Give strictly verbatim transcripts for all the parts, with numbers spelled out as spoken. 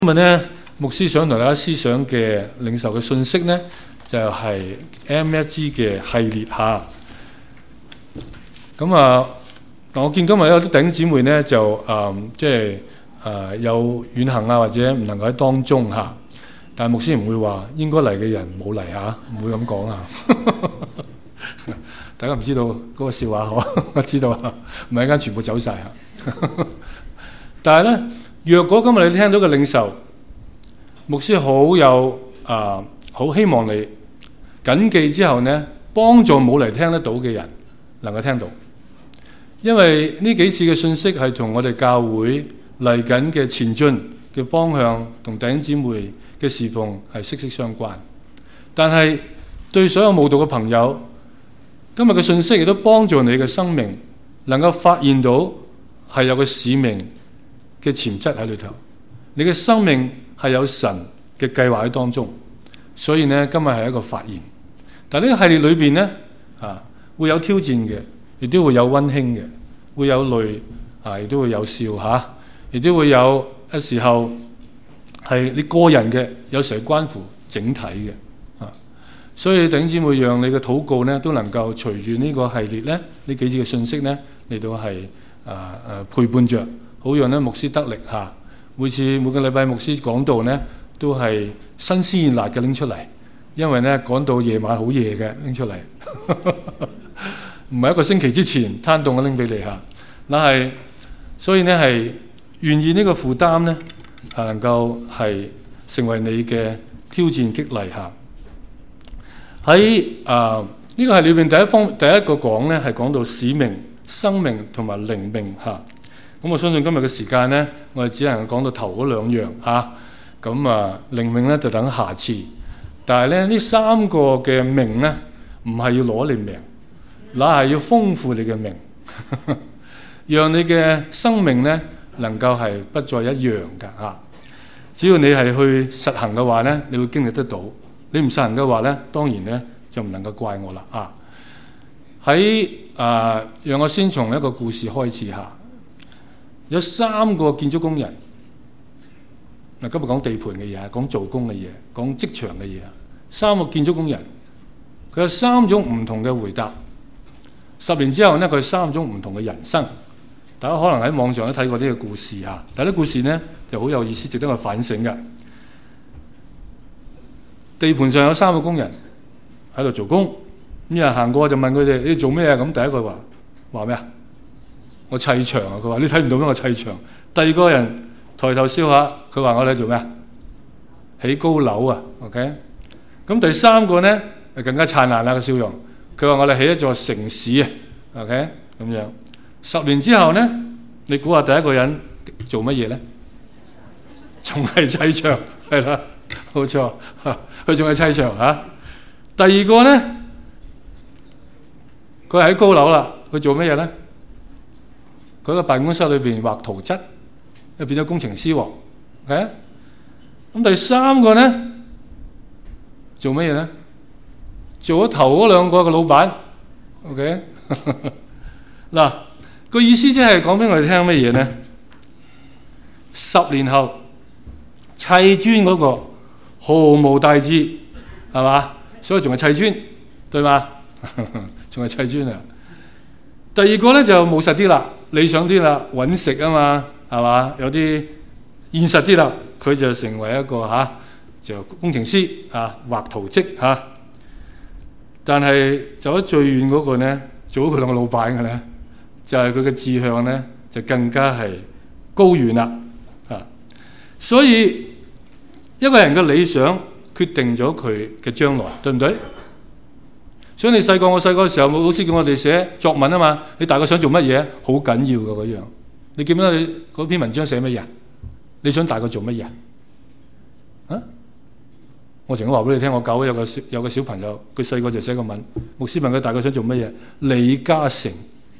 今日咧，牧師想同大家思想嘅領受嘅信息呢，就係、是、M S G 嘅系列嚇。咁啊，我見今日有啲弟兄姊妹呢，就誒即係誒有遠行啊，或者唔能夠喺當中嚇。但係牧師唔會話應該嚟嘅人冇嚟嚇，唔會咁講啊。大家唔知道嗰個笑話嗬？我知道啊，唔係一間全部走晒嚇。但係呢。若果今日你聽到嘅領受，牧師好有啊，好希望你謹記之後呢，幫助冇嚟聽得到嘅人能夠聽到，因為呢幾次嘅信息係同我哋教會嚟緊嘅前進嘅方向同弟兄姊妹嘅侍奉係息息相關。但係對所有慕道嘅朋友，今日嘅信息亦都幫助你嘅生命能夠發現到係有個使命嘅潛質喺裏頭，你嘅生命係有神嘅計劃喺當中，所以呢，今日係一個發現。但係呢個系列裏邊呢，啊會有挑戰嘅，亦都會有溫馨嘅，會有淚啊，亦都會有笑嚇，亦都會有一時候係你個人嘅，有時係關乎整體嘅啊。所以弟兄姊妹，讓你嘅禱告呢都能夠隨住呢個系列呢，呢幾節嘅信息呢嚟到係啊啊陪伴着。好讓咧牧師得力嚇，每次每個禮拜牧師講道呢都係新鮮熱辣嘅拎出嚟，因為呢講到夜晚好夜嘅拎出嚟，唔係一個星期之前攤凍嘅拎俾你嚇。嗱係，所以呢係願意呢個負擔呢係能夠係成為你嘅挑戰激勵嚇。喺啊呢個係裏邊第一方第一個講呢係講到使命、生命同埋靈命嚇。咁我相信今日嘅時間呢，我哋只能講到頭嗰兩樣嚇。咁啊，靈命呢就等下次。但係咧，呢三個嘅命呢，唔係要攞你命，乃係要豐富你嘅命，讓你嘅生命呢能夠係不再一樣㗎嚇。只要你係去實行嘅話呢，你會經歷得到。你唔實行嘅話呢，當然呢就唔能夠怪我啦啊。喺啊，讓我先從一個故事開始嚇。有三個建築工人，嗱今日講地盤嘅嘢，講做工嘅嘢，講職場嘅嘢。三個建築工人，佢有三種唔同嘅回答。十年之後呢，佢有三種唔同嘅人生。大家可能喺網上都睇過呢個故事嚇，但係啲故事呢就好有意思，值得我反省嘅。地盤上有三個工人喺度做工，咁有人行過就問佢哋：你做咩啊？咁第一句話話咩啊？我砌牆啊！佢話：你睇唔到咩？我砌牆。第二個人抬頭笑下，佢話：我哋做咩啊？起高樓啊 ！OK。咁第三個呢，就更加燦爛啦個笑容。佢話：我哋起一座城市啊！OK。咁樣十年之後呢，你估下第一個人做乜嘢呢？仲係砌牆，係啦，冇錯，佢仲係砌牆嚇。第二個呢，佢喺高樓啦，佢做乜嘢呢？佢喺辦公室裏邊畫圖則，又變咗工程師喎。OK，咁第三個呢，做乜嘢呢？做咗頭嗰兩個嘅老闆。OK， 嗱個意思即係講俾我哋聽乜嘢呢？十年後砌磚嗰個毫無大志，係嘛？所以仲係砌磚，對嘛？仲係砌磚啊！第二個呢，就務實啲啦。理想啲啦，揾食啊嘛，係嘛？有啲現實啲啦，佢就成為一個嚇、啊，就工程師啊，畫圖則嚇、啊。但係走得最遠嗰個呢，做咗佢兩個老闆嘅呢，就係佢嘅志向呢，就更加係高遠啦啊！所以一個人嘅理想決定咗佢嘅將來，對唔對？所以你細個，我細個嘅時候，老師叫我哋寫作文啊嘛。你大個想做乜嘢？好緊要嘅嗰樣。你記唔記得你嗰篇文章寫乜嘢？你想大個做乜嘢？啊？我曾經話俾你聽，我教會有個小有個小朋友，佢細個就寫個文。牧師問佢大個想做乜嘢？李嘉誠。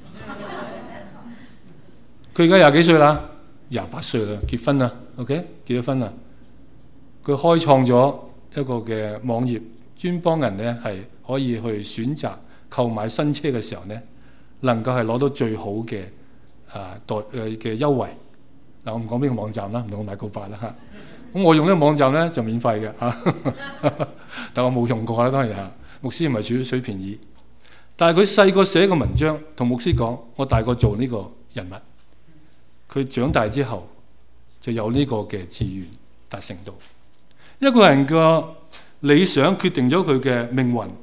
佢而家廿幾歲啦，廿八歲啦，結婚啦。OK， 結咗婚啦。佢開創咗一個嘅網頁，專幫人咧係可以去選擇購買新車嘅時候呢，能夠係攞到最好嘅啊代誒嘅優惠。嗱，我唔講邊個網站啦，唔同我買告白啦嚇。 咁我用呢個網站咧就免費嘅嚇，但我冇用過啦，當然嚇。牧師唔係取水便宜，但係佢細個寫個文章，同牧師講：我大個做呢個人物。佢長大之後就有呢個嘅志願達成到。一個人嘅理想決定咗佢嘅命運。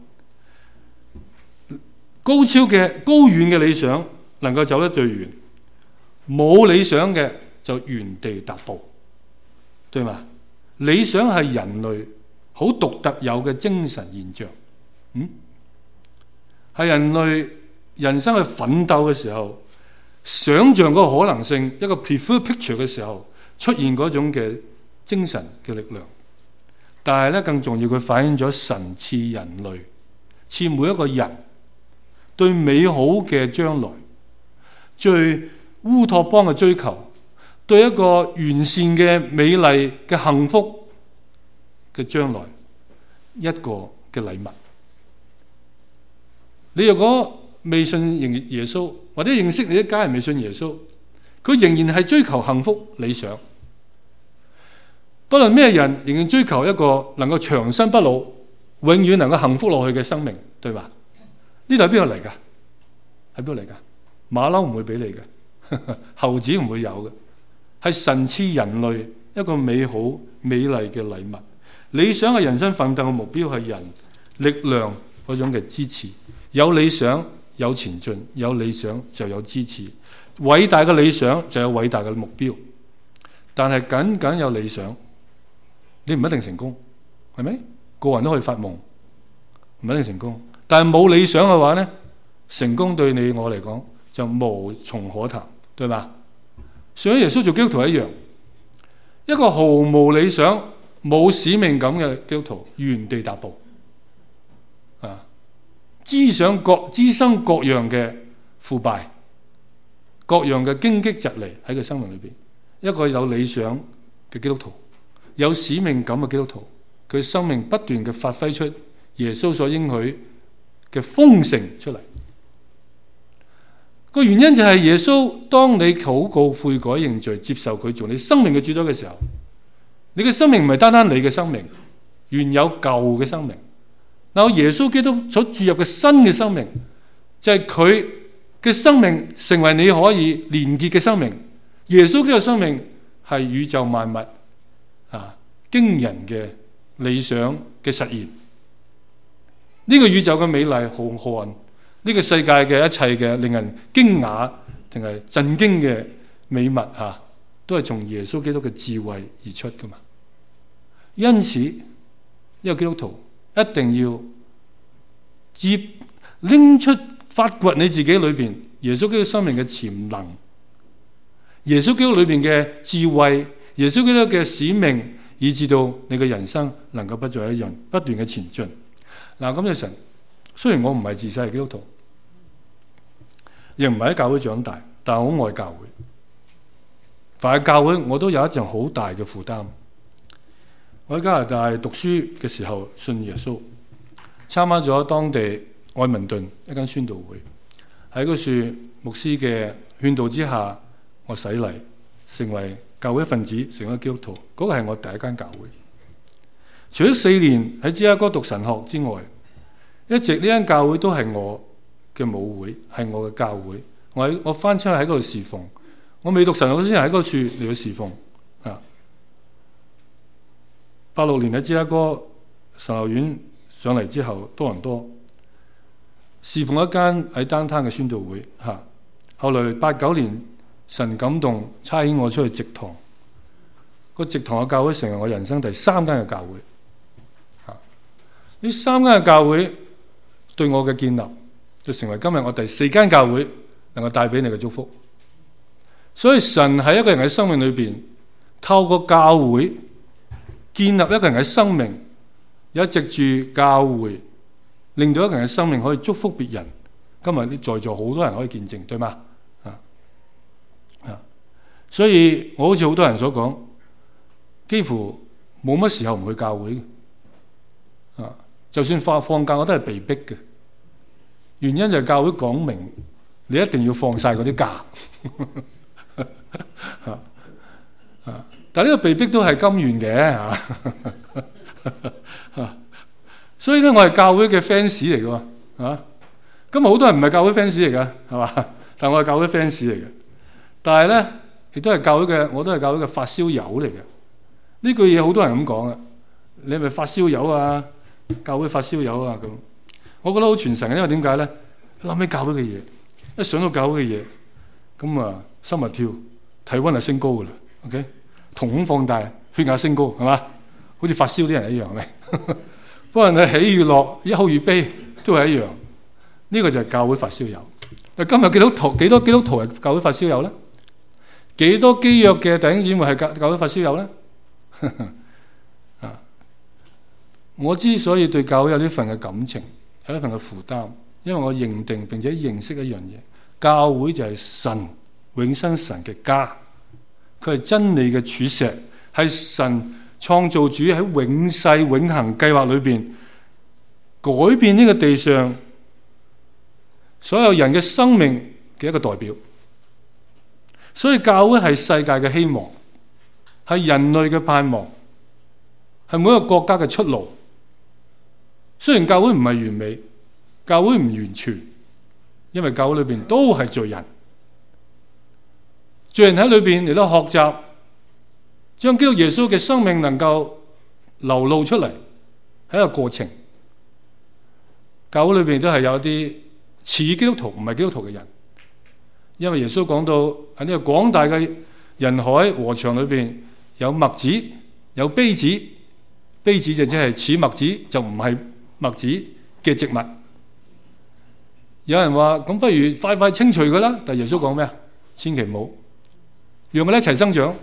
高超嘅、高遠嘅理想能夠走得最遠，冇理想嘅就原地踏步，對嘛？理想係人類好獨特有嘅精神現象，嗯，係人類人生去奮鬥嘅時候，想像嗰個可能性，一個 prefer picture 嘅時候出現嗰種嘅精神嘅力量。但係咧，更重要，佢反映咗神賜人類，賜每一個人對美好嘅將來，最烏托邦嘅追求，對一個完善嘅美麗嘅幸福嘅將來一個嘅禮物。你若果未信耶穌，或者認識你一家人未信耶穌，佢仍然係追求幸福理想。不論咩人，仍然追求一個能夠長生不老、永遠能夠幸福落去嘅生命，對吧？呢度係邊度嚟㗎？喺邊度嚟㗎？馬騮唔會俾你嘅，猴子唔會有嘅，係神賜人類一個美好美麗嘅禮物。理想嘅人生奮鬥嘅目標係人力量嗰種嘅支持。有理想有前進，有理想就有支持。偉大嘅理想就有偉大嘅目標，但係僅僅有理想，你唔一定成功，係咪？個人都可以發夢，唔一定成功。但係冇理想嘅話呢，成功對你我嚟講就無從可談，對吧？所以耶穌做基督徒一樣，一個毫無理想、冇使命感嘅基督徒，原地踏步，啊，滋長各滋生各樣嘅腐敗，各樣嘅荊棘蒺藜喺佢生命裏邊。一個有理想嘅基督徒，有使命感嘅基督徒，佢生命不斷嘅發揮出耶穌所應許嘅豐盛出嚟。個原因就係耶穌，當你禱告悔改認罪，接受佢做你生命嘅主宰嘅時候，你嘅生命唔係單單你嘅生命，原有舊嘅生命。嗱，耶穌基督所注入嘅新嘅生命，就係佢嘅生命成為你可以連結嘅生命。耶穌基督嘅生命係宇宙萬物啊驚人嘅理想嘅實現。呢個宇宙嘅美麗浩瀚，呢個世界嘅一切嘅令人驚訝定係震驚嘅美物吓，都係從耶穌基督嘅智慧而出噶嘛。因此，一個基督徒一定要接拎出發掘你自己裏邊耶穌基督生命嘅潛能，耶穌基督裏邊嘅智慧，耶穌基督嘅使命，以至到你嘅人生能夠不再一樣，不斷嘅前進。嗱，咁就神，雖然我唔係自細係基督徒，亦唔係喺教會長大，但係我好愛教會。凡係教會，我都有一陣好大嘅負擔。我喺加拿大讀書嘅時候信耶穌，參加咗當地愛民頓一間宣道會，喺嗰處牧師嘅勸導之下，我洗禮成為教會一份子，成為基督徒。嗰、那個係我第一間教會。除咗四年喺芝加哥讀神學之外，一直呢間教會都係我嘅母會，係我嘅教會。我喺我翻出去喺嗰度侍奉。我未讀神學先喺嗰處嚟到侍奉啊。八六年喺芝加哥神學院上嚟之後，多倫多侍奉一間喺單灘嘅宣道會嚇、啊。後來八九年神感動差遣我出去植堂，個植堂嘅教會成為我人生第三間嘅教會。呢三間嘅教會對我嘅建立，就成為今日我第四間教會能夠帶俾你嘅祝福。所以神喺一個人嘅生命裏邊，透過教會建立一個人嘅生命，有藉住教會令到一個人嘅生命可以祝福別人。今日啲在座好多人可以見證，對嗎？啊啊！所以我好似好多人所講，幾乎冇乜時候唔去教會啊。就算放放假，我都係被逼嘅。原因就係教會講明，你一定要放晒嗰啲假。啊啊！ 但係呢個被逼都係甘願嘅嚇。所以咧，我係教會嘅 fans 嚟嘅喎嚇。今日好多人唔係教會 fans 嚟㗎，係嘛？但係我係教會 fans 嚟嘅。但係咧，亦都係教會嘅，我都係教會嘅發燒友嚟嘅。呢句嘢好多人咁講啊，你係咪發燒友啊？教會發燒友啊咁。我覺得好傳神嘅，因為點解咧？諗起教會嘅嘢，一想到教會嘅嘢，咁啊心物跳，體溫係升高㗎啦。OK， 瞳孔放大，血壓升高，係嘛？好似發燒啲人一樣，係咪？不過你喜與樂，一好與悲，都係一樣。呢個就係教會發燒友。但今日基督徒幾多基督徒係教會發燒友咧？幾多基約嘅弟兄姊妹係教教會發燒友咧？啊！我之所以對教會有呢份嘅感情，有一份嘅負擔，因為我認定並且認識一樣嘢，教會就係神永生神嘅家，佢係真理嘅柱石，係神創造主喺永世永恆計劃裏邊改變呢個地上所有人嘅生命嘅一個代表。所以教會係世界嘅希望，係人類嘅盼望，係每一個國家嘅出路。雖然教會唔係完美，教會唔完全，因為教會裏邊都係罪人，罪人喺裏邊嚟到學習，將基督耶穌嘅生命能夠流露出嚟，係一個過程。教會裏邊都係有啲似基督徒唔係基督徒嘅人，因為耶穌講到喺呢個廣大嘅人海禾場裏邊有麥子，有稗子，稗子就即係似麥子，就唔係麥子嘅植物。有人話咁，不如快快清除佢啦。但耶穌講咩啊？千祈唔好，讓佢哋一齊生長。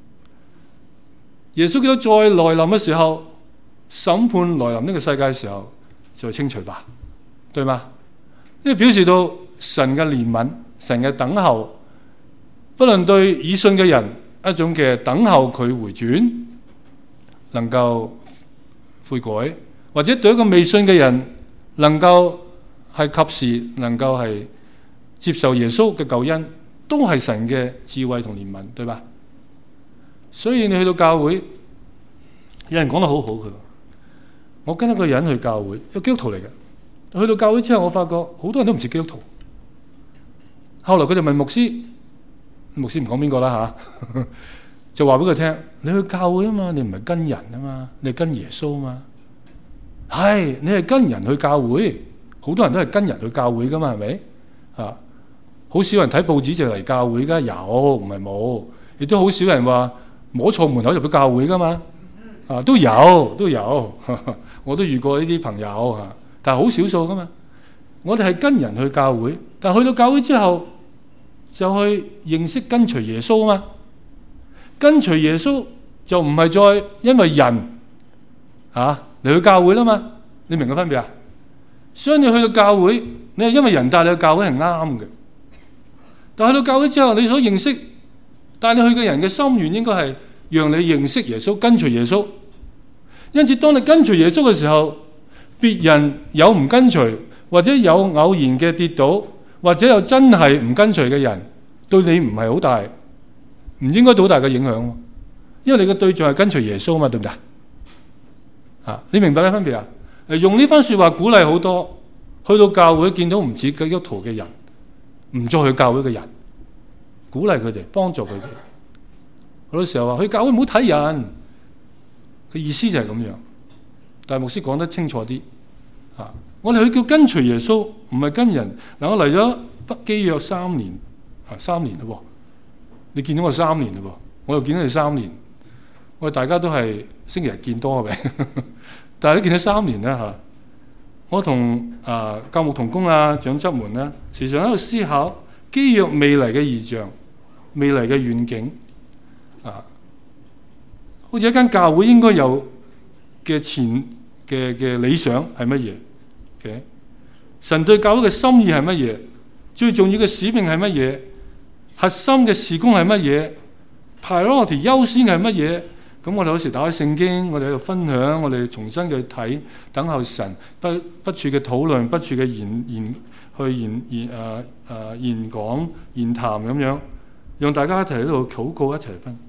耶穌基督再來臨嘅時候，審判來臨呢個世界嘅時候，再清除吧，對嗎？呢個表示到神嘅憐憫，神嘅等候，不論對已信嘅人一種嘅等候佢回轉，能夠悔改，或者對一個未信嘅人能夠係及時能夠係接受耶穌嘅救恩，都係神嘅智慧同憐憫，對吧？所以你去到教會，有人講得好好，佢我跟一個人去教會，一個基督徒嚟嘅。去到教會之後，我發覺好多人都唔似基督徒。後來佢就問牧師，牧師唔講邊個啦吓，就話俾佢聽：你去教會啊嘛，你唔係跟人啊嘛，你係跟耶穌啊嘛。係你係跟人去教會，好多人都係跟人去教會噶嘛，係咪啊？好少人睇報紙就嚟教會噶，有唔係冇，亦都好少人話摸錯門口入咗教會噶嘛。啊，都有都有，呵呵我都遇過呢啲朋友啊，但係好少數噶嘛。我哋係跟人去教會，但係去到教會之後就去認識跟隨耶穌啊嘛。跟隨耶穌就唔係再因為人啊嚟去教會啦嘛。你明個分別啊？所以你去到教會，你係因為人帶你去教會係啱嘅，但係去到教會之後，你所認識帶你去嘅人嘅心願應該係讓你認識耶穌，跟隨耶穌。因此當你跟隨耶穌嘅時候，別人有唔跟隨，或者有偶然嘅跌倒，或者有真係唔跟隨嘅人，對你唔係好大，唔應該好大嘅影響。因為你嘅對象係跟隨耶穌嘛，對唔對啊？你明白咩分別啊？用呢番說話鼓勵好多去到教會見到唔似基督徒嘅人，唔再去教會嘅人，鼓勵佢哋，幫助佢哋。好多時候話去教會唔好睇人，佢意思就係咁樣。但係牧師講得清楚啲，啊，我哋去叫跟隨耶穌，唔係跟人。嗱，我嚟咗北基約三年，啊，三年嘞喎，你見到我三年嘞喎，我又見到你三年，我哋大家都係星期日見多嘅，但係都見咗三年啦嚇。我同啊教牧同工啊長執們咧，時常喺度思考基約未來嘅異象、未來嘅遠景。啊，好似一間教會應該有嘅前嘅嘅理想係乜嘢？Okay? 神對教會嘅心意係乜嘢？最重要嘅使命係乜嘢？核心嘅事工係乜嘢 ？priority 優先係乜嘢？咁我哋有時打開聖經，我哋喺度分享，我哋重新去睇，等候神不不處嘅討論，不處嘅言言去言言誒誒、呃、言講言談咁樣，讓大家一齊喺度禱告，一齊分。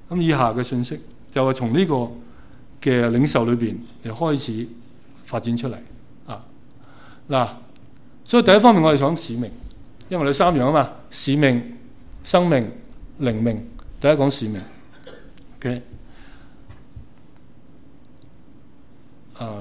咁以下嘅信息就係從呢個嘅領袖裏邊嚟開始發展出嚟啊！嗱，所以第一方面我哋講使命，因為我哋三樣啊嘛，使命、生命、靈命。第一講使命 ，OK， 誒、uh,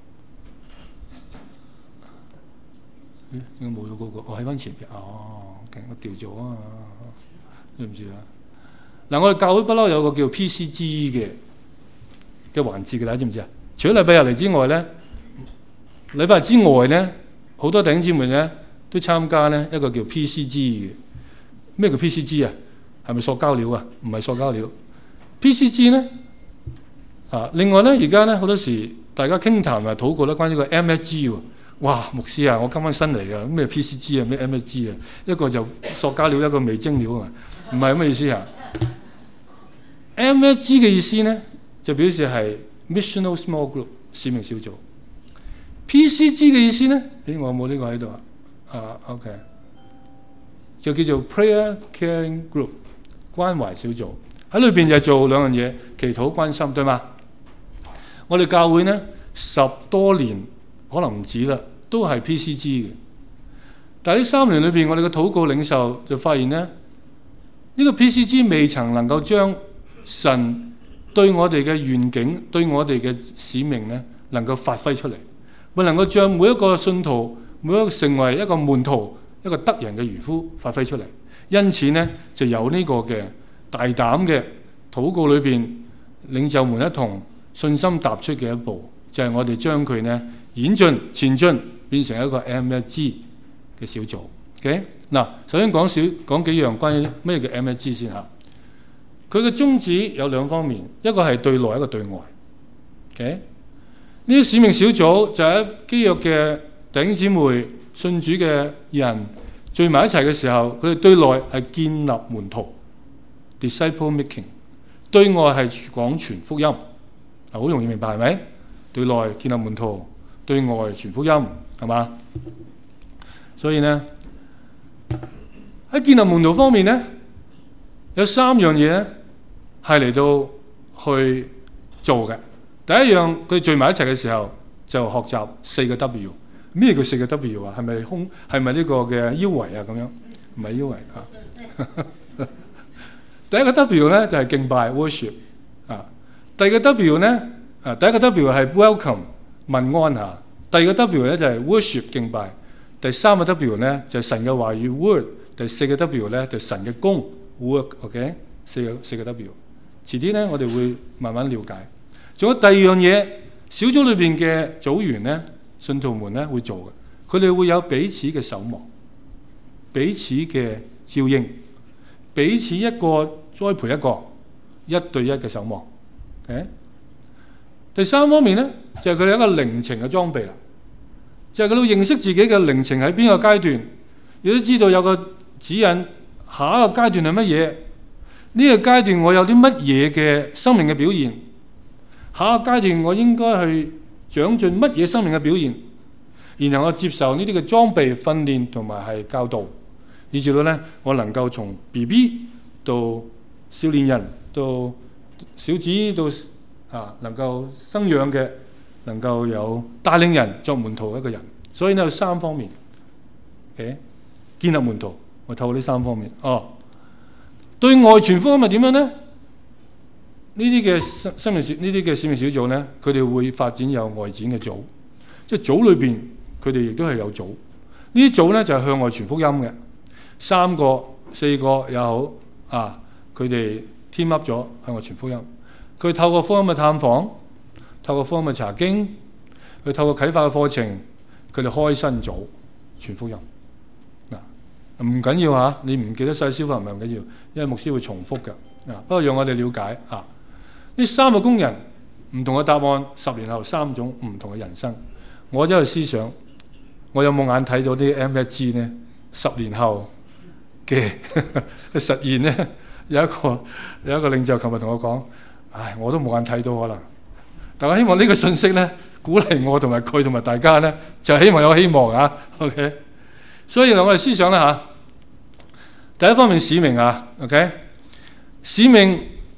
咦？應該冇咗嗰個，我喺翻前邊哦，勁我掉咗啊！對唔住啊！嗱，我哋教會不嬲有個叫 P C G 嘅嘅環節嘅，大家知唔知啊？除咗禮拜日嚟之外咧，禮拜日之外咧，好多弟兄姊妹咧都參加咧一個叫 P C G 嘅。咩叫 P C G 啊？係咪塑膠料啊？唔係塑膠料。P C G 咧啊，另外咧而家咧好多時大家傾談啊討論咧關於個 M S G 喎。哇，牧師啊，我今晚新嚟㗎，咩 P C G 啊，咩 M S G 啊，一個就塑膠料，一個味精料啊，唔係咁嘅意思啊。M S G 嘅意思咧，就表示係 Missional Small Group 使命小組。P C G 嘅意思咧，咦，我冇呢個喺度啊。啊 ，OK， 就叫做 Prayer Caring Group 關懷小組。喺裏邊就係做兩樣嘢，祈禱關心，對嗎？我哋教會咧十多年，可能唔止啦，都係 P C G 嘅。但係呢三年裏邊，我哋嘅禱告領袖就發現咧，呢、這個 P C G 未曾能夠將神對我哋嘅願景、對我哋嘅使命咧，能夠發揮出嚟，咪能夠將每一個信徒、每一個成為一個門徒、一個得人嘅漁夫發揮出嚟。因此呢，就有呢個嘅大膽嘅禱告裏邊，領袖們一同信心踏出嘅一步，就係、是、我哋將佢呢演進前進，變成一個 M S G 嘅小組。OK， 嗱，首先講少講幾樣關於咩叫 M S G 先嚇。佢嘅宗旨有兩方面，一個係對內，一個對外。OK， 呢啲使命小組就喺基約嘅弟兄姊妹、信主嘅人聚埋一齊嘅時候，佢哋對內係建立門徒 （disciple making）， 對外係講傳福音。嗱，好容易明白係咪？對內建立門徒，對外傳福音，係嘛？所以呢，喺建立門徒方面呢，有三樣嘢咧係嚟到去做嘅。第一樣，佢聚埋一齊嘅時候就學習四個 W。咩叫四個 W 啊？係咪胸？係咪呢個嘅腰圍啊？咁樣唔係腰圍啊。第一個 W 咧就係、是、敬拜 worship 啊。第二個 W 咧啊，第一個 W 係 welcome 問安嚇。第二個 W 咧就係、是、worship 敬拜。第三個 W 咧就係、是、神嘅話語 word。第四個 W 咧就係、是、神嘅工 work。OK， 四個四個 W。遲啲咧我哋會慢慢了解。仲有第二樣嘢，小組裏邊嘅組員咧。信徒們咧會做嘅，佢哋會有彼此嘅守望，彼此嘅照應，彼此一個栽培一個，一對一嘅守望。Okay? 第三方面咧就係佢哋一個靈情嘅裝備啦，就係佢哋認識自己嘅靈情喺邊個階段，亦都知道有個指引，下一個階段係乜嘢？呢、這個階段我有啲乜嘢嘅生命嘅表現？下一個階段我應該去長進乜嘢生命嘅表現，然後我接受呢啲嘅裝備訓練同埋係教導，以至到咧我能夠從 B B 到少年人到小子到啊能夠生養嘅，能夠有帶領人作門徒一個人。所以呢有三方面，okay? 建立門徒，我透過呢三方面。哦，對外傳福音係點樣呢？呢啲嘅生命小呢啲嘅使命小組咧，佢哋會發展有外展嘅組，即係組裏邊佢哋亦都係有組。呢啲組咧就係、是、向外傳福音嘅，三個四個又好啊，佢哋 team up 咗向外傳福音。佢透過福音嘅探訪，透過福音嘅查經，佢透過啟發嘅課程，佢哋開新組傳福音。嗱、啊，唔緊要嚇，你唔記得細消化唔係唔緊要，因為牧師會重複嘅。啊，不過讓我哋了解啊。呢三個工人唔同嘅答案，十年後三種唔同嘅人生。我真係思想，我有冇眼睇到啲 M S G 呢？十年後嘅實現呢？有一個有一個領袖琴日同我講，唉，我都冇眼睇到可能。但我希望呢個信息呢，鼓勵我同埋佢同埋大家呢，就希望有希望啊。OK， 所以我哋思想啦嚇。第一方面使命啊 ，OK， 使命。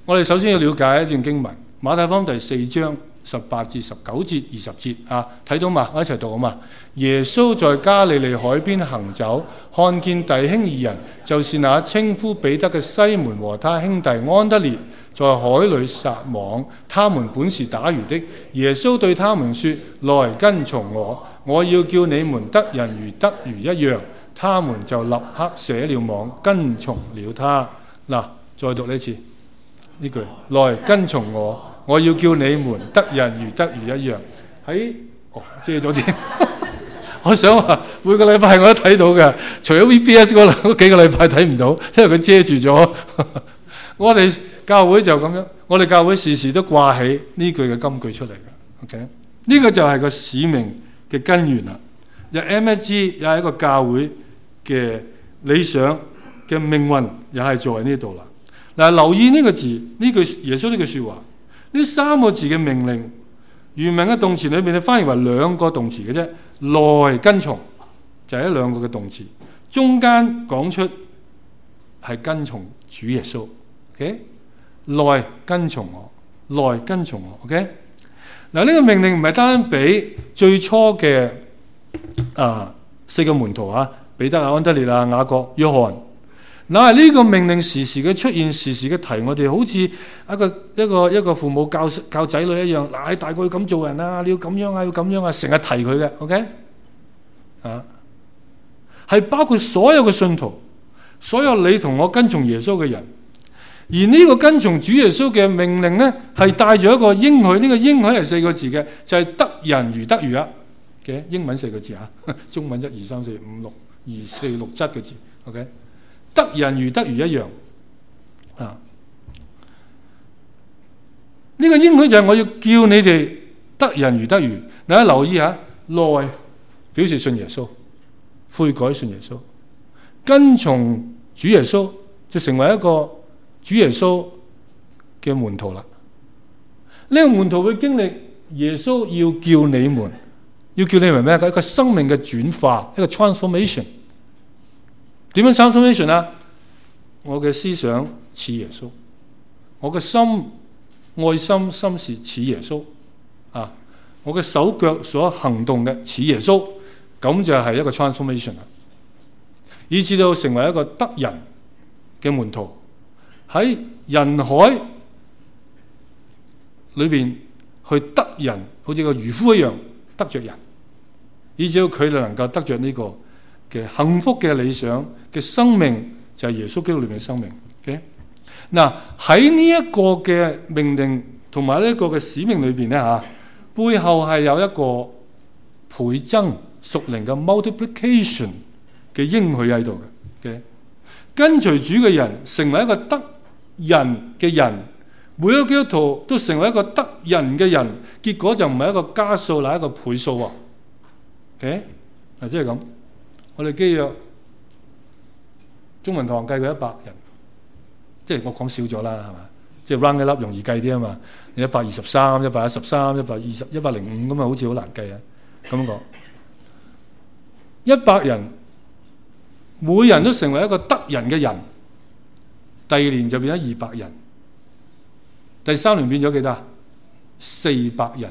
我哋首先要了解一段經文，馬太福音第四章十八至十九節、二十節啊，睇到嘛？我一齊讀啊嘛。耶穌在加利利海邊行走，看見弟兄二人，就是那稱呼彼得嘅西門和他兄弟安德烈，在海裏撒網，他們本是打魚的。耶穌對他們說：來跟從我，我要叫你們得人如得魚一樣。他們就立刻捨了網，跟從了他。嗱，再讀呢次呢句：來跟從我，我要叫你們得人如得魚一樣。喺哦遮咗添，我想話每個禮拜我都睇到嘅，除咗 V B S 嗰嗰幾個禮拜睇唔到，因為佢遮住咗。我哋教會就咁樣，我哋教會時時都掛起呢句嘅金句出嚟嘅。OK， 呢個就係個使命嘅根源啦。又 M S G 又係一個教會嘅理想嘅命運，又係在呢度啦。嗱，留意呢個字，呢句耶穌呢句說話，呢三個字嘅命令，原文嘅動詞裏面，你翻譯為兩個動詞嘅啫。來跟從就係一兩個嘅動詞，中間講出係跟從主耶穌。OK， 來跟從我，來跟從我。OK， 嗱，呢個命令唔係單俾最初嘅啊四個門徒啊，彼得啊、安德烈啊、雅各、約翰。嗱，呢個命令時時嘅出現，時時嘅提我哋，好似一個一個一個父母教教仔女一樣。嗱，你大個要咁做人啊，你要咁樣啊，要咁樣啊，成日提佢嘅。OK， 啊，係包括所有嘅信徒，所有你同我跟從耶穌嘅人。而呢個跟從主耶穌嘅命令呢，係帶住一個應許。呢、這個應許係四個字嘅，就係、是、得人如得魚啊嘅英文四個字啊，中文一二三四五六二四六七個字。OK。得人如得魚一樣啊！呢、這個應許就係我要叫你哋得人如得魚。大家留意下，來表示信耶穌，悔改信耶穌，跟從主耶穌就成為一個主耶穌嘅門徒啦。呢、這個門徒會經歷耶穌要叫你們，要叫你們咩？一個生命嘅轉化，一個 transformation。點樣 transformation 啊？我嘅思想似耶穌，我嘅心愛心心事似耶穌啊！我嘅手腳所行動嘅似耶穌，咁就係一個 transformation 啦。以至到成為一個得人嘅門徒，喺人海裏邊去得人，好似個漁夫一樣得着人，以至到佢哋能夠得着呢個嘅幸福嘅理想嘅生命，就係耶穌基督裏面嘅生命。Okay? 嗱，喺呢一個嘅命令同埋呢一個嘅使命裏邊咧嚇，背後係有一個倍增屬靈嘅 multiplication 嘅應許喺度嘅。Okay? 跟隨主嘅人成為一個得人嘅人，每一個基督徒都成為一個得人嘅人，結果就唔係一個加數，乃一個倍數喎。OK， 嗱，即係咁。我哋基約中文堂計佢一百人，即係我講少咗啦，係嘛？即係 round 一粒容易計啲啊嘛。一百二十三、一百一十三、一百二十、一百零五咁啊，好似好難計啊。咁樣講，一百人，每人都成為一個得人嘅人。第二年就變咗二百人，第三年變咗幾多？四百人，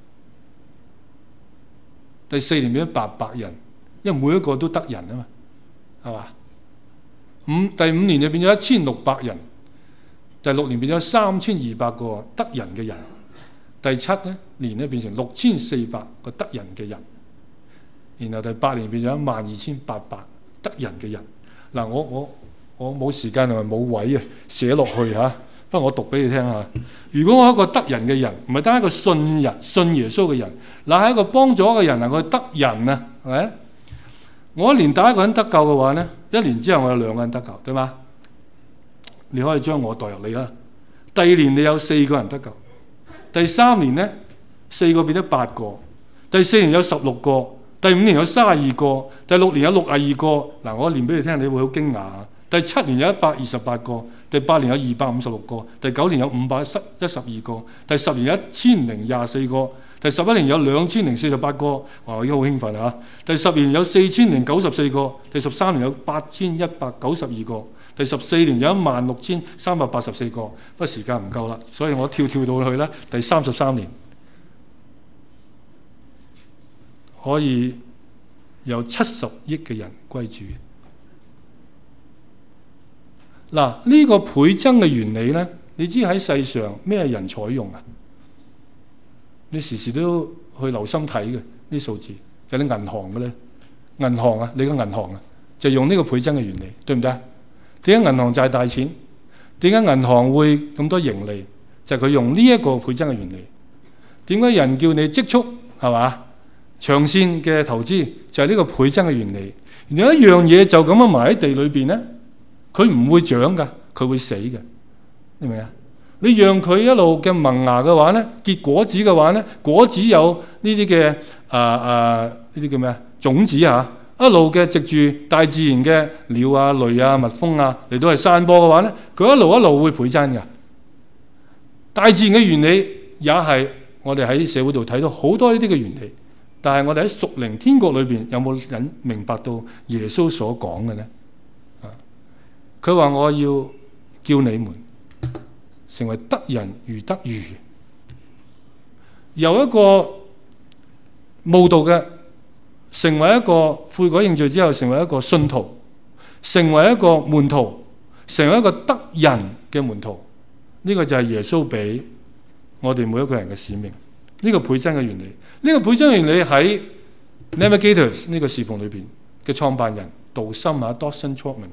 第四年變咗八百人。因為每一個都得人啊嘛，係嘛？五第五年就變咗一千六百人，第六年變咗三千二百個得人嘅人，第七呢年咧變成六千四百個得人嘅人，然後第八年變咗一萬二千八百得人嘅人。嗱，我我我冇時間同埋冇位啊，寫落去嚇。不過我讀俾你聽下。如果我係一個得人嘅人，唔係單一個信人、信耶穌嘅人，嗱係一個幫助一個人能夠得人啊，係咪？我一年帶一個人得救嘅話呢，一年之後我有兩個人得救，對嗎？你可以將我代入你啦。第二年你有四個人得救，第三年呢，四個變咗八個，第四年有十六個，第五年有三十二個，第六年有六十二個。嗱，我念俾你聽，你會好驚訝啊！第七年有一百二十八個，第八年有二百五十六個，第九年有五百一十二個，第十年有一千零廿四個。第十一年有兩千零四十八個，哇！我已經好興奮啊！第十年有四千零九十四個，第十三年有八千一百九十二個， 第十四年有一萬六千三百八十四個，不過時間唔夠啦，所以我跳跳到去咧第三十三年，可以有七十億嘅人歸主。嗱，呢個倍增嘅原理咧，你知喺世上咩人採用啊？你時時都去留心睇嘅啲數字，就係你銀行嘅咧，銀行啊，你個銀行啊，就用呢個倍增嘅原理，對唔對？點解銀行賺大錢？點解銀行會咁多盈利？就係佢用呢一個倍增嘅原理。點解人叫你積蓄係嘛？長線嘅投資就係呢個倍增嘅原理。然後一樣嘢就咁樣埋喺地裏邊咧，佢唔會長㗎，佢會死嘅，明唔明啊？你讓佢一路嘅萌芽嘅話咧，結果子嘅話咧，果子有呢啲嘅啊啊呢啲叫咩啊？種子啊！一路嘅藉住大自然嘅鳥啊、雷啊、蜜蜂啊嚟到係散播嘅話咧，佢一路一路會倍增嘅。大自然嘅原理也係我哋喺社會度睇到好多呢啲嘅原理，但係我哋喺屬靈天國裏邊有冇人明白到耶穌所講嘅呢？啊，佢話我要叫你們成為得人如得魚，由一個慕道嘅，成為一個悔改認罪之後，成為一個信徒，成為一個門徒，成為一個得人嘅門徒。呢、這個就係耶穌俾我哋每一個人嘅使命。呢、這個倍增嘅原理，呢、這個倍增原理喺 Navigators 呢個侍奉裏邊嘅創辦人杜森啊 Dawson Trotman，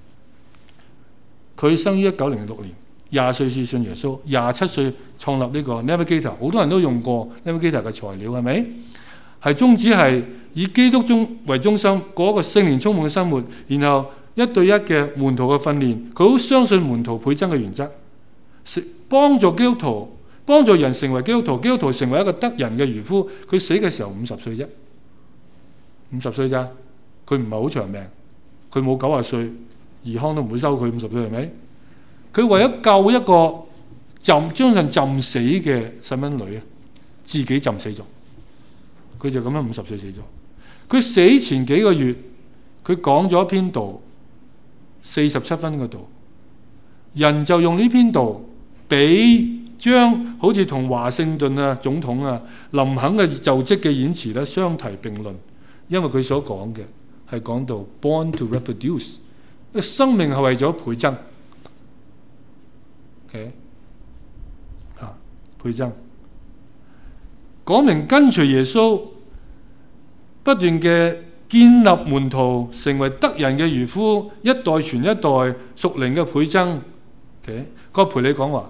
佢生於一九零六年，廿歲時信耶穌，廿七歲創立呢個 Navigator， 好多人都用過 Navigator 嘅材料，係咪？係宗旨係以基督中為中心，過一個聖靈充滿嘅生活，然後一對一嘅門徒嘅訓練。佢好相信門徒倍增嘅原則，幫助基督徒，幫助人成為基督徒，基督徒成為一個得人嘅漁夫。佢死嘅時候五十歲啫，五十歲咋？佢唔係好長命，佢冇九十歲，兒康都唔會收佢五十歲，係咪？佢為咗救一個浸將近浸死嘅細蚊女啊，自己浸死咗。佢就咁樣五十歲死咗。佢死前幾個月，佢講咗一篇道，四十七分嘅道。人就用呢篇道，比將好似同華盛頓啊總統啊林肯嘅就職嘅演辭咧相提並論，因為佢所講嘅係講到 born to reproduce， 生命係為咗倍增。OK 啊，倍增。講明跟隨耶穌，不斷嘅建立門徒，成為得人嘅漁夫，一代傳一代，屬靈嘅倍增。Okay? 我陪你講話，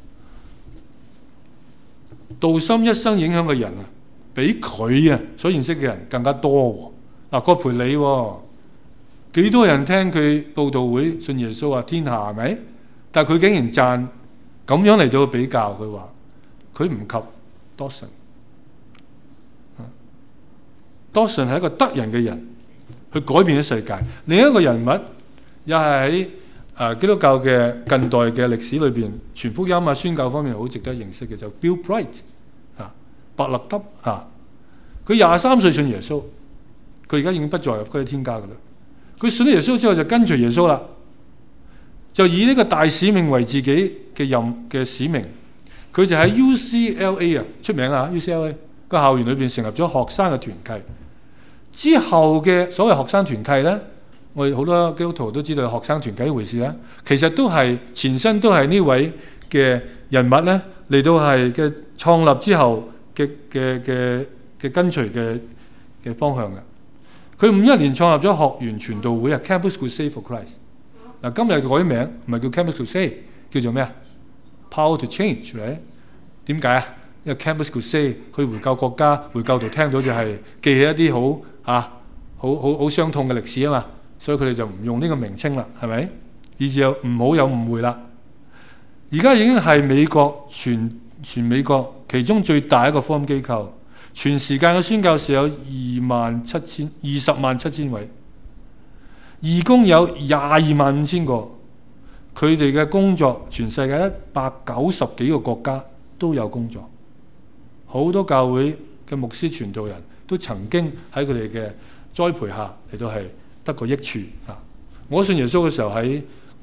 杜森一生影響嘅人啊，比佢啊所認識嘅人更加多。嗱，我陪你，幾多人聽佢佈道會信耶穌啊？天下係咪？但係佢竟然讚咁樣嚟到比較，佢話佢唔及多神。Dawson 係一個得人嘅人，去改變咗世界。另一個人物又係喺誒基督教嘅近代嘅歷史裏邊，傳福音啊、宣教方面好值得認識嘅，就 Bill Bright 啊，伯勒德啊。佢廿三歲信耶穌，佢而家已經不再入歸天家噶啦。佢信咗耶穌之後就跟隨耶穌啦，就以呢個大使命為自己嘅任嘅使命。佢就喺 U C L A 啊出名啊 ，U C L A 個校園裏邊成立咗學生嘅團契。之後嘅所謂學生團契呢，我哋好多基督徒都知道學生團契呢回事啦。其實都係前身都係呢位嘅人物呢嚟到係嘅創立之後嘅嘅嘅嘅跟隨嘅嘅方向嘅。佢五一年創立咗學園傳道會啊 ，Campus Crusade for Christ。嗱，今日改名唔係叫 Campus Crusade，叫做咩啊 ？Power to Change，嚟？點解啊？因為 Campus Crusade 去回教國家，回教徒聽到就係記起一啲好啊好好好傷痛嘅歷史啊嘛，所以佢哋就唔用呢個名稱啦，係咪？以至有唔好有誤會啦。而家已經係美國全全美國其中最大一個福音機構，全時間嘅宣教士有二萬七千二十萬七千位，義工有廿二萬五千個，佢哋嘅工作全世界一百九十幾個國家都有工作。好多教會嘅牧師傳道人都曾經喺佢哋嘅栽培下嚟到係得個益處啊！我信耶穌嘅時候喺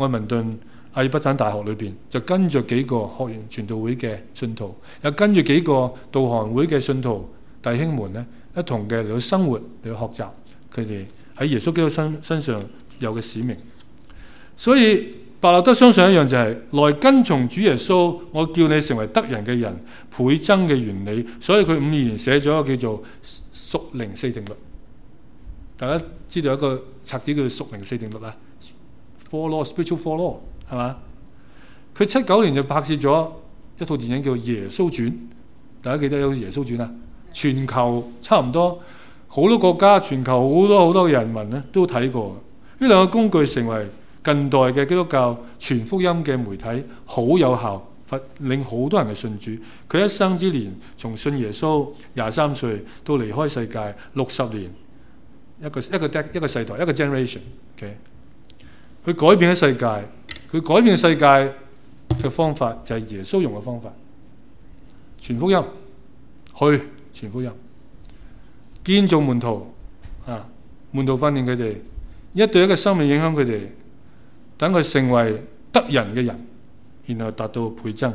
愛民頓阿爾伯珍大學裏邊，就跟住幾個學園傳道會嘅信徒，又跟住幾個導航會嘅信徒弟兄們咧，一同嘅嚟到生活嚟到學習佢哋喺耶穌基督身身上有嘅使命。所以白納德相信一樣就係、是、來跟從主耶穌，我叫你成為得人嘅人，倍增嘅原理。所以佢五二年寫咗一個叫做屬靈四定律。大家知道一個冊子叫做屬靈四定律啦 ，Four Law Spiritual Four Law 係嘛？佢七九年就拍攝咗一套電影叫《耶穌傳》，大家記得有《耶穌傳》啊？全球差唔多好多國家，全球好多好多嘅人民咧都睇過。呢兩個工具成為近代嘅基督教傳福音嘅媒體，好有效，令好多人嘅信主。佢一生之年，從信耶穌廿三歲到離開世界六十年，一個一個一個世代，一個 generation。OK， 佢改變咗世界，佢改變世界嘅方法就係耶穌用嘅方法，傳福音，去傳福音，建造門徒啊，門徒訓練佢哋，一對一嘅生命影響佢哋。等佢成為得人嘅人，然後達到倍增。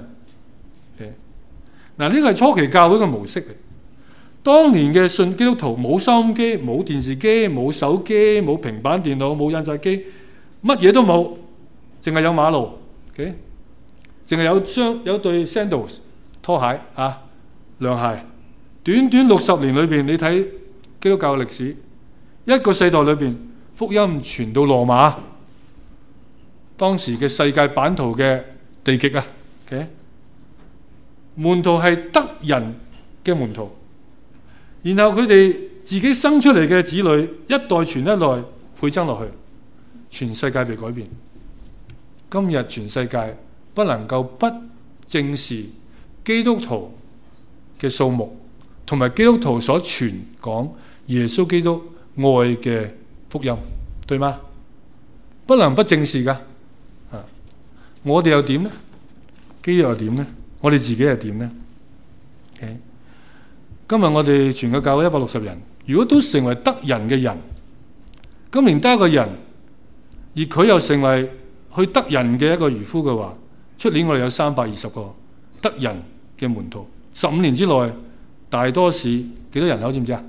嗱，呢個係初期教會嘅模式嚟。當年嘅信基督徒冇收音機、冇電視機、冇手機、冇平板電腦、冇印刷機，乜嘢都冇，淨係有馬路，淨係有雙有對 sandals 拖鞋啊，涼鞋。短短六十年裏邊，你睇基督教嘅歷史，一個世代裏邊，福音傳到羅馬。當時嘅世界版圖嘅地極啊， okay? 門徒係得人嘅門徒，然後佢哋自己生出嚟嘅子女一代傳一代倍增落去，全世界被改變。今日全世界不能夠不正視基督徒嘅數目，同埋基督徒所傳講耶穌基督愛嘅福音，對嗎？不能不正視㗎。我哋又點呢？基督又點呢？我哋自己又點呢？ okay? 今日我哋全個教會一百六十人，如果都成為得人嘅人，今年得一個人，而佢又成為去得人嘅一個漁夫嘅話，出年我哋有三百二十個得人嘅門徒。十五年之內，大多市幾多人口知唔知啊？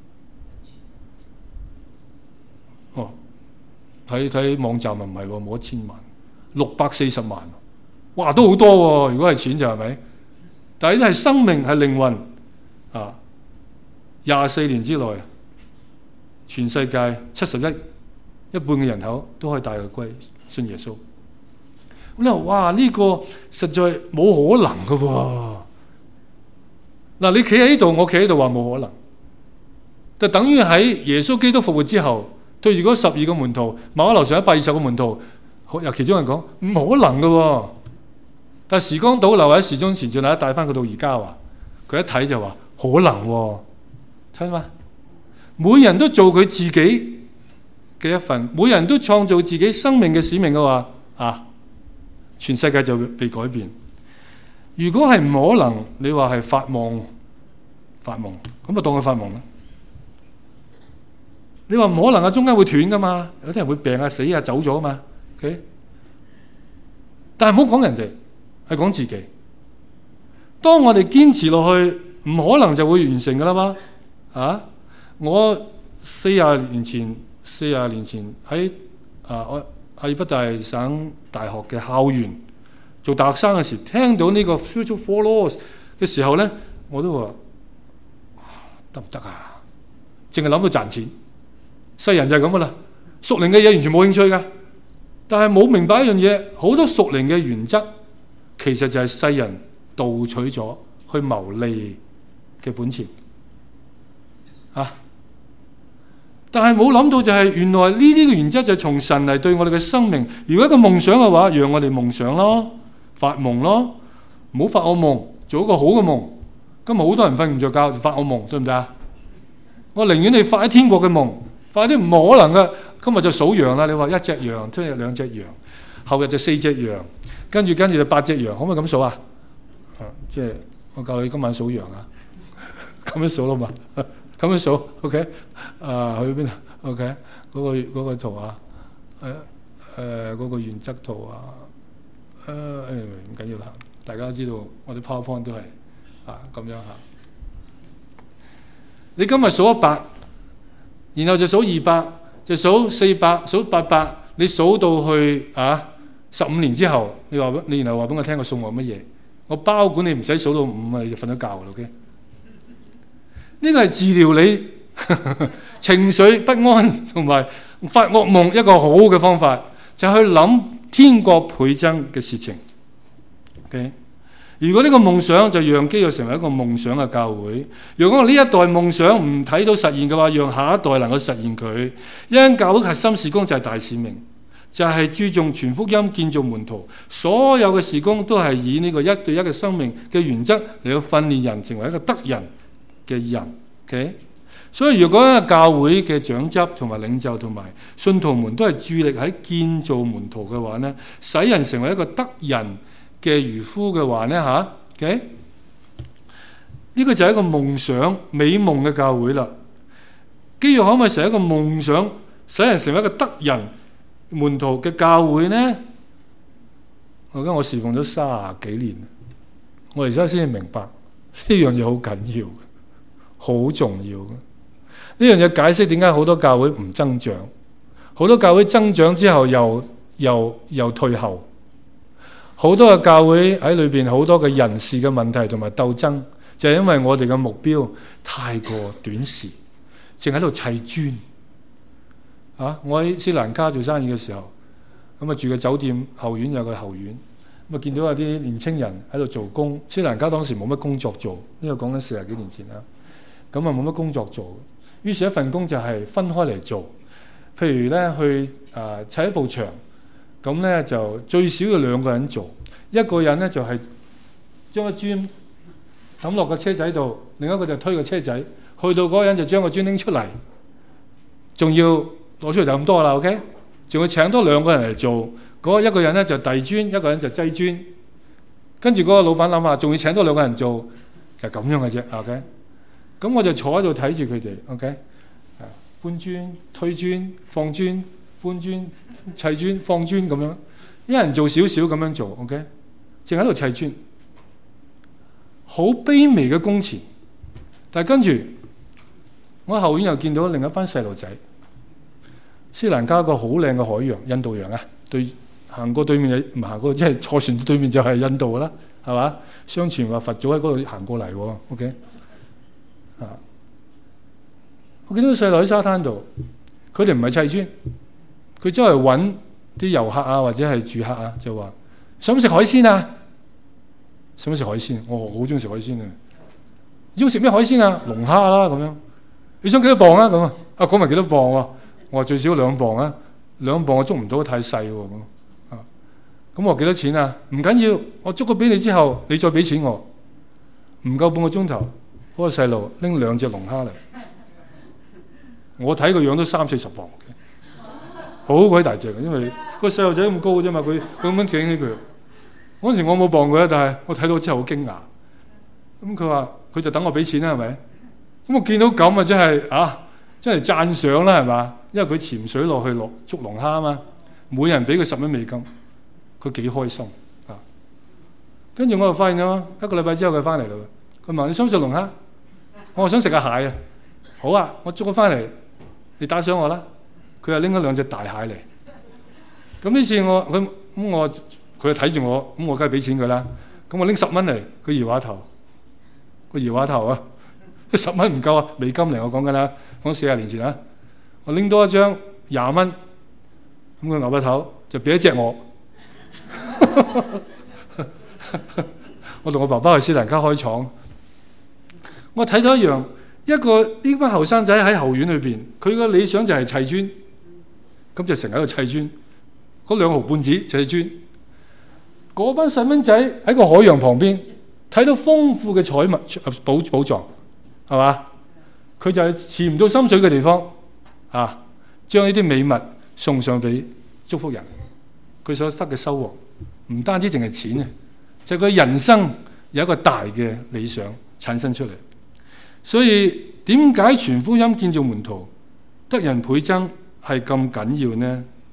哦，睇睇網站咪唔係喎，冇一千萬。六百四十萬，哇，都好多喎！如果係錢就係咪？但係呢係生命，係靈魂啊！廿四年之內，全世界七十一一半嘅人口都可以帶佢歸信耶穌。咁你話哇，呢個實在冇可能㗎喎！嗱，你企喺呢度，我企喺度話冇可能，就等於喺耶穌基督復活之後，對住嗰十二個門徒，馬可樓上一百二十個門徒。由其中人講唔可能嘅喎，但係時光倒流或者時鐘前進，大家帶翻佢到而家話，佢一睇就話可能喎，睇嘛？每人都做佢自己嘅一份，每人都創造自己生命嘅使命嘅話，啊，全世界就會被改變。如果係唔可能，你話係發夢，發夢咁就當佢發夢啦。你話唔可能啊，中間會斷噶嘛，有啲人會病啊、死啊、走咗啊嘛。Okay? 但係唔好講人哋，係講自己。當我哋堅持落去，唔可能就會完成噶啦嘛。啊，我四廿年前，四廿年前喺啊我阿爾伯大省大學嘅校園做大學生嘅時，聽到呢個 Spiritual Four Laws 嘅時候咧，我都話得唔得啊？淨係諗到賺錢，世人就係咁噶啦，屬靈嘅嘢完全冇興趣噶。但係冇明白一樣嘢，好多屬靈嘅原則其實就係世人盜取咗去牟利嘅本錢啊！但係冇諗到就係原來呢啲嘅原則就係從神嚟對我哋嘅生命。如果一個夢想嘅話，讓我哋夢想咯，發夢咯，唔好發惡夢，做一個好嘅夢。今日好多人瞓唔着覺就發惡夢，對唔對啊？我寧願你發喺天國嘅夢，發啲唔可能嘅。今日就數羊啦，你話一隻羊，聽日兩隻羊，後日就四隻羊，跟住跟住就八隻羊，可唔可以咁數啊？啊，即係我教你今晚數羊啊，咁樣數咯嘛，咁樣數 ，OK， 啊去邊啊 ？OK， 嗰個嗰個圖啊，誒誒嗰個原則圖啊，誒誒唔緊要啦，大家都知道我哋 PowerPoint 都係啊咁樣嚇。你今日數一百，然後就數二百，就數四百，數八百，你數到去啊十五年之後，你話你然後話俾我聽個數目乜嘢？我包管你唔使數到五啊，你就瞓咗覺啦 ，OK？ 呢個係治療你呵呵情緒不安同埋發噩夢一個好嘅方法，就係去諗天國倍增嘅事情。OK？ 如果呢個夢想就讓基督成為一個夢想嘅教會，如果我呢一代夢想唔睇到實現嘅話，讓下一代能夠實現佢。因為教會核心事工就係大使命。就係注重全福音建造門徒，所有嘅事工都係以呢個一對一嘅生命嘅原則嚟到訓練人成為一個得人嘅人。Okay? 所以如果教會嘅長執同埋領袖同埋信徒們都係注力喺建造門徒嘅話呢，使人成為一個得人嘅漁夫嘅話呢吓，呢、okay? 個就係一個夢想美夢嘅教會啦。基督可唔可以成為一個夢想，使人成為一個得人門徒嘅教會呢？我覺得我侍奉咗三十幾年，我而家先至明白呢樣嘢好緊要，好重要。呢樣嘢解釋點解好多教會唔增長，好多教會增長之後又又又退後，好多嘅教會喺裏邊好多嘅人事嘅問題同埋鬥爭，就係因為我哋嘅目標太過短視，淨喺度砌磚。啊！我喺斯蘭卡做生意嘅時候，咁啊住嘅酒店後院有個後院，咁啊見到有啲年青人喺度做工。斯蘭卡當時冇乜工作做，呢個講緊四十幾年前啦。咁啊冇乜工作做，於是一份工就係分開嚟做。譬如咧去啊砌一埲牆，咁咧就最少要兩個人做，一個人咧就係將個磚抌落個車仔度，另一個就推個車仔，去到嗰個人就將個磚拎出嚟，仲要攞出嚟就咁多啦 ，OK？ 仲要請多兩個人嚟做，嗰、那個一個人咧就遞磚，一個人就擠磚。跟住嗰個老闆諗下，仲要請多兩個人做，就咁、是、樣嘅啫 ，OK？ 咁我就坐喺度睇住佢哋 ，OK？ 搬磚、推磚、放磚、搬磚、砌磚、放磚咁樣，一人做少少咁樣做 ，OK？ 淨喺度砌磚，好卑微嘅工錢。但係跟住我後院又見到另一班細路仔。斯蘭卡個好靚嘅海洋，印度洋啊，對行過對面嘅唔行過，即係坐船對面就係印度啦，係嘛？相傳話佛祖喺嗰度行過嚟喎 ，OK？ 啊，我見到細路喺沙灘度，佢哋唔係砌磚，佢周圍揾啲遊客啊或者係住客啊，就話想唔食海鮮啊？想唔食海鮮？我好中意食海鮮啊！你中意食咩海鮮啊？龍蝦啦咁樣。你想幾多磅啊？咁啊？啊講埋幾多磅喎？我話最少兩磅啊，兩磅我捉唔到，太細喎咁啊。咁我話幾多錢啊？唔緊要，我捉咗俾你之後，你再俾錢我。唔夠半個鐘頭，嗰、那個細路拎兩隻龍蝦嚟，我睇個樣都三四十磅，好鬼大隻嘅，因為個細路仔咁高嘅啫嘛，佢佢咁樣挺起佢。嗰陣時我冇磅佢，但係我睇到之後好驚訝。咁佢話佢就等我俾錢啦，係咪？咁我見到咁啊，真係啊，真係讚賞啦，係嘛？因為佢潛水落去落捉龍蝦啊嘛，每人俾佢十蚊美金，佢幾開心啊！跟住我就發現咗一個禮拜之後佢翻嚟啦，佢問你想唔食龍蝦？我話想食下蟹啊！好啊，我捉咗翻嚟，你打賞我啦。佢又拎咗兩隻大蟹嚟。咁呢次我佢咁我佢就睇住我，咁我梗係俾錢佢啦。咁我拎十蚊嚟，佢搖下頭，佢搖下頭啊！十蚊唔夠啊，美金嚟我講緊啦，講四十年前啊。我拎多一張廿蚊，咁佢牛個頭就俾一隻我。我同我爸爸去斯蘭卡開廠，我睇到一樣，一個呢班後生仔喺後院裏邊，佢個理想就係砌磚，咁就成日喺度砌磚，嗰兩毫半紙砌磚。嗰班細蚊仔喺個海洋旁邊睇到豐富嘅財物寶寶藏，係嘛？佢就係潛唔到心水嘅地方。啊！將呢啲美物送上俾祝福人，佢所得嘅收穫唔單止淨係錢啊，就係佢人生有一個大嘅理想產生出嚟。所以點解傳福音建造門徒得人倍增係咁緊要呢？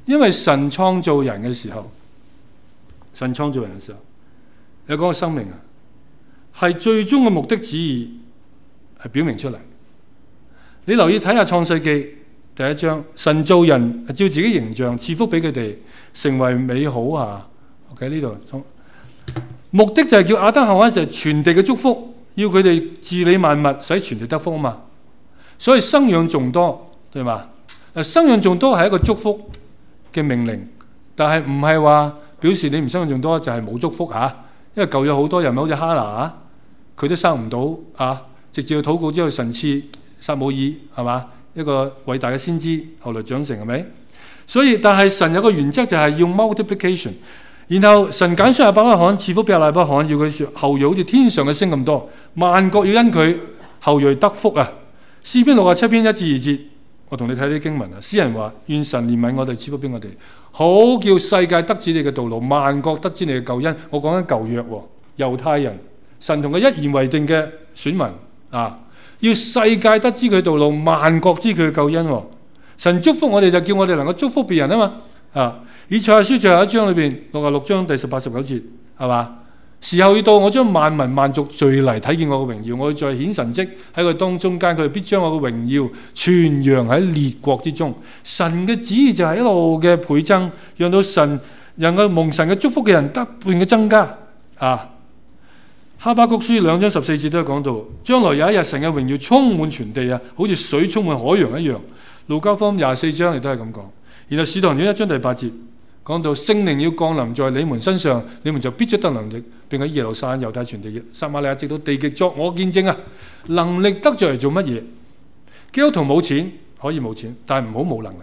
因為神創造人嘅時候，神創造人嘅時候，有講個生命啊，係最終嘅目的旨意係表明出嚟。你留意睇下創世記第一章，神造人照自己形象賜福俾佢哋，成為美好啊。OK， 呢度目的就係叫亞當夏娃就係全地嘅祝福，要佢哋治理萬物，使全地得福啊嘛。所以生養眾多，對嘛？生養眾多係一個祝福嘅命令，但係唔係話表示你唔生養眾多就係冇祝福嚇。因為舊有好多人，好似哈拿，佢都生唔到啊，直至到禱告之後，神賜撒母耳係嘛，一個偉大嘅先知，後來長成係咪？所以但係神有個原則就係要 multiplication。然後神揀選亞伯拉罕，賜福俾亞伯拉罕，要佢說後裔好似天上嘅星咁多，萬國要因佢後裔得福啊！詩篇六十七篇一至二節，我同你睇啲經文啊。詩人話：願神憐憫我哋，賜福俾我哋，好叫世界得知你嘅道路，萬國得知你嘅救恩。我講緊舊約喎，猶太人，神同佢一言為定嘅選民啊，要世界得知佢道路，萬國知佢嘅救恩。神祝福我哋就叫我哋能夠祝福別人啊嘛啊！以賽亞書最後一章裏邊六十六章第十八十九節係嘛？時候要到，我將萬民萬族聚嚟睇見我嘅榮耀，我會再顯神蹟喺佢當中間，佢哋必將我嘅榮耀傳揚喺列國之中。神嘅旨意就係一路嘅倍增，讓到神能夠蒙神嘅祝福嘅人得半嘅增加啊！哈巴谷書兩章十四節都有講到，將來有一日神嘅榮耀充滿全地啊，好似水充滿海洋一樣。路加福音廿四章亦都係咁講。然後使徒行傳一章第八節。講到聖靈要降臨在你們身上，你們就必須得能力，並喺耶路撒冷、猶太全地、撒瑪利亞直到地極作我見證啊！能力得着嚟做乜嘢？基督徒冇錢可以冇錢，但係唔好冇能力。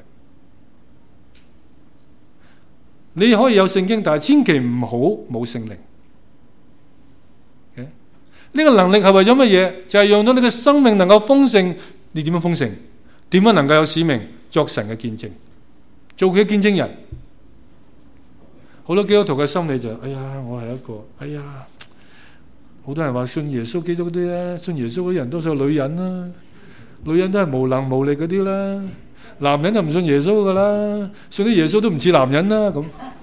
你可以有聖經，但係千祈唔好冇聖靈。呢、okay? 個能力係為咗乜嘢？就係、是、讓到你嘅生命能夠豐盛。你點樣豐盛？點樣能夠有使命作神嘅見證，做佢嘅見證人？好多基督徒嘅心理就係：哎呀，我係一個，哎呀，好多人話信耶穌基督嗰啲咧，信耶穌嗰啲人多數係女人啦，女人都係無能無力嗰啲啦，男人就唔信耶穌噶啦，信啲耶穌都唔似男人啦咁。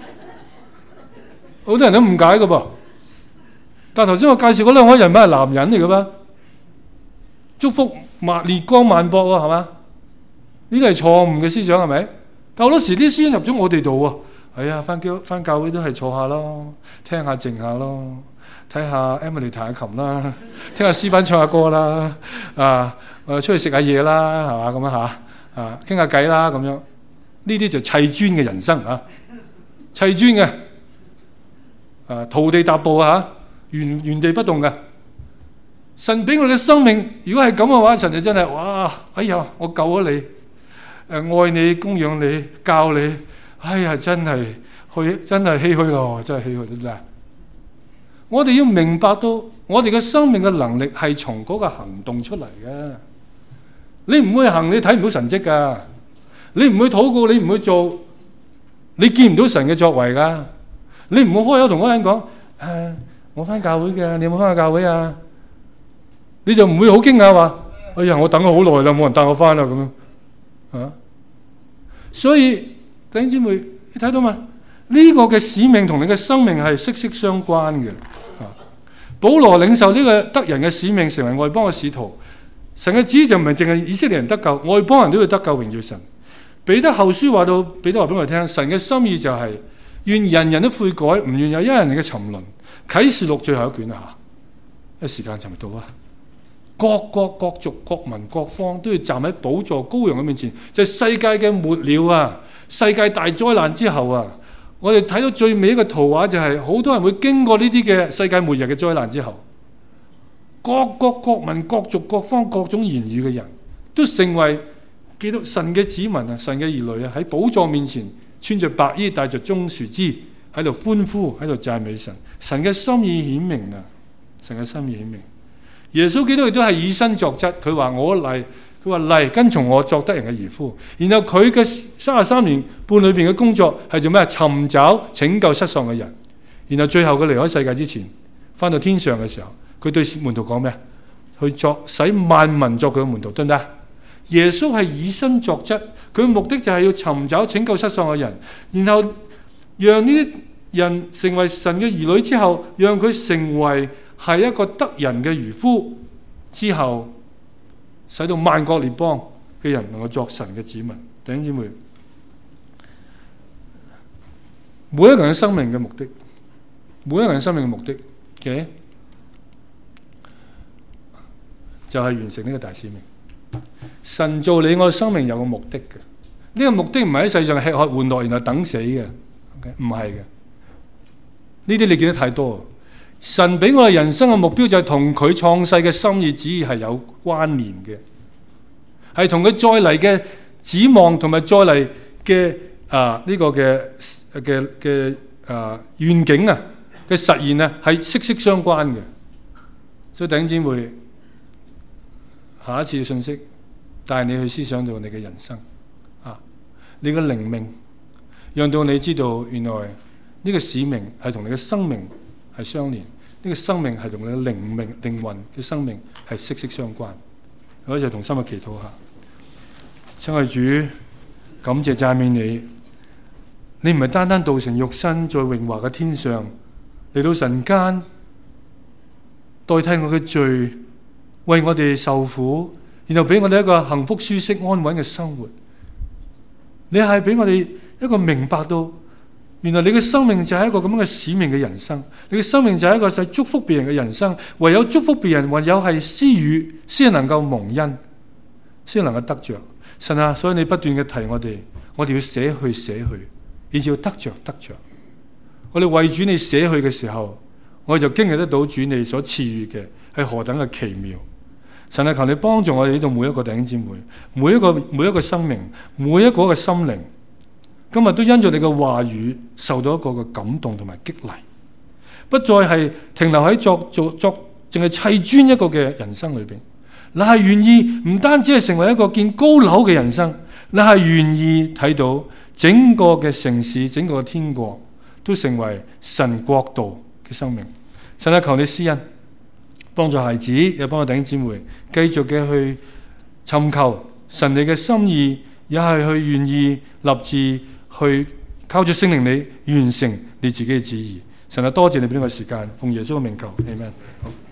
好多人都誤解噶噃。但係頭先我介紹嗰兩位人物係男人嚟噶噃，祝福萬烈光萬博喎，係嘛？呢個係錯誤嘅思想係咪？但好多時啲思想入咗我哋度喎。哎呀，翻教翻教會都係坐下咯，聽下靜下咯，睇下 Emily 彈下琴啦，聽下詩班唱下歌啦，啊，誒出去食下嘢啦，係嘛咁樣嚇，啊傾下偈啦咁樣，呢啲就砌磚嘅人生啊，砌磚嘅，啊徒地踏步啊，原原地不動嘅。神俾我哋嘅生命，如果係咁嘅話，神就真係哇，哎呀，我救咗你，誒愛你供養你教你。哎呀，真係去，真係唏噓咯，真係唏噓，得唔得？我哋要明白到，我哋嘅生命嘅能力係從嗰個行動出嚟嘅。你唔會行，你睇唔到神蹟噶；你唔會禱告，你唔會做，你見唔到神嘅作為噶。你唔會開口同嗰個人講：誒，我翻教會嘅，你有冇翻去教會啊？你就唔會好驚訝話：哎呀，我等咗好耐啦，冇人帶我翻啦咁樣啊！所以。弟兄姊妹，你睇到嘛？呢、這個嘅使命同你嘅生命係息息相關嘅。啊，保羅領受呢個得人嘅使命，成為外邦嘅使徒。神嘅旨意就唔係淨係以色列人得救，外邦人都要得救，榮耀神。彼得後書話到，彼得話俾我哋聽，神嘅心意就係、是、願人人都悔改，唔願有一人嘅沉淪。啟示錄最後一卷下，因為時間就唔到啦。各國各族各民各方都要站喺寶座羔羊嘅面前，就係、是、世界嘅末了啊！世界大災難之後啊，我哋睇到最尾一個圖畫就係、是、好多人會經過呢啲嘅世界末日嘅災難之後，各國各民各族各方各種言語嘅人都成為基督神嘅子民啊，神嘅兒女啊，喺寶座面前穿着白衣，帶着棕樹枝喺度歡呼，喺度讚美神。神嘅心意顯明啊，神嘅心意顯明。耶穌基督亦都係以身作則，佢話我嚟。佢話嚟跟從我作得人嘅兒夫，然後佢嘅三十三年半裏邊嘅工作係做咩？尋找拯救失喪嘅人。然後最後佢離開世界之前，翻到天上嘅時候，佢對門徒講咩？去作使萬民作佢嘅門徒，得唔得？ 耶穌係以身作則，佢嘅目的就係要尋找拯救失喪嘅人，然後讓呢啲人成為神嘅兒女之後，讓佢成為係一個得人嘅漁夫之後，使到萬國列邦嘅人能夠作神嘅子民。弟兄姊妹，每一個人生命嘅目的，每一個人生命嘅目的嘅、okay? 就係完成呢個大使命。神造你我生命有個目的嘅，呢、這個目的唔係喺世上吃喝玩樂然後等死嘅，唔係嘅。呢啲你見得太多。神俾我哋人生嘅目標就係同佢創世嘅心意旨意係有關聯嘅，係同佢再嚟嘅指望同埋再嚟嘅啊呢個嘅嘅嘅啊願景啊嘅實現啊係息息相關嘅。所以弟兄姊妹，下一次嘅信息帶你去思想到你嘅人生啊，你嘅靈命，讓到你知道原來呢個使命係同你嘅生命係相連，呢、這個生命係同你嘅靈命、靈魂嘅生命係息息相關。我一齊同心去祈禱下。親愛主，感謝讚美你，你唔係單單道成肉身在榮華嘅天上嚟到神間，代替我嘅罪，為我哋受苦，然後俾我哋一個幸福、舒適、安穩嘅生活。你係俾我哋一個明白到，原來你嘅生命就係一個咁樣嘅使命嘅人生，你嘅生命就係一個係祝福別人嘅人生。唯有祝福別人，唯有係施予，先能夠蒙恩，先能夠得着。神啊，所以你不斷嘅提我哋，我哋要捨去捨去，以至要得着得着。我哋為主你捨去嘅時候，我哋就經歷得到主你所賜予嘅係何等嘅奇妙。神啊，求你幫助我哋呢度每一個弟兄姊妹，每一個每一個生命，每一個嘅心靈，今日都因着你嘅話語受到一個嘅感動同埋激勵，不再係停留喺作做作淨係砌磚一個嘅人生裏邊，你係願意唔單止係成為一個建高樓嘅人生，你係願意睇到整個嘅城市、整個嘅天國都成為神國度嘅生命。神啊，求你施恩，幫助孩子，又幫助弟兄姊妹繼續嘅去尋求神你嘅心意，也係去願意立志去靠住聖靈你完成你自己嘅旨意。神啊，多謝你俾呢個時間，奉耶穌嘅名求，阿們。好。